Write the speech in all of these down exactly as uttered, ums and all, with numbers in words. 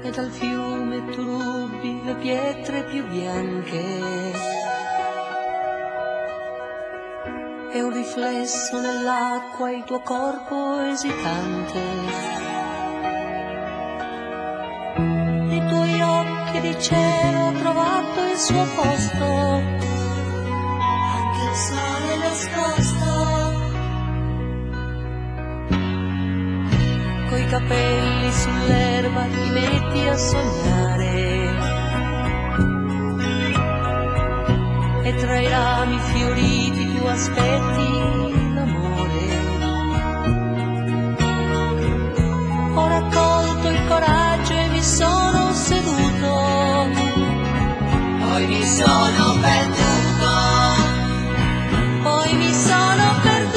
e dal fiume tu rubi le pietre più bianche e un riflesso nell'acqua il tuo corpo esitante. Nei tuoi occhi di cielo ho trovato il suo posto, anche il sole nascosto. Coi capelli sull'erba ti metti a sognare e tra i rami fioriti tu aspetti l'amore. Ho raccolto il coraggio e mi sono seduto, poi mi sono perduto, poi mi sono perduto.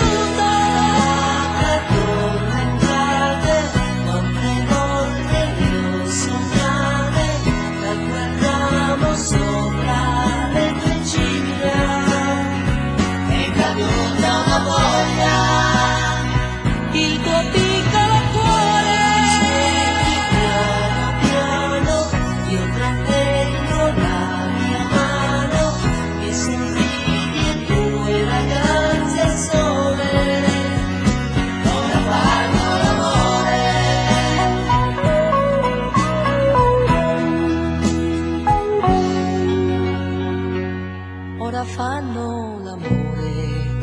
Ora fanno l'amore,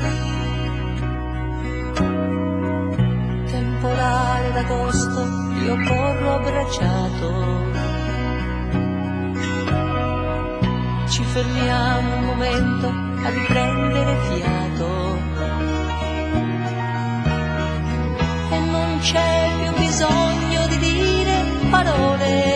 temporale d'agosto, io corro abbracciato, ci fermiamo un momento a riprendere fiato e non c'è più bisogno di dire parole.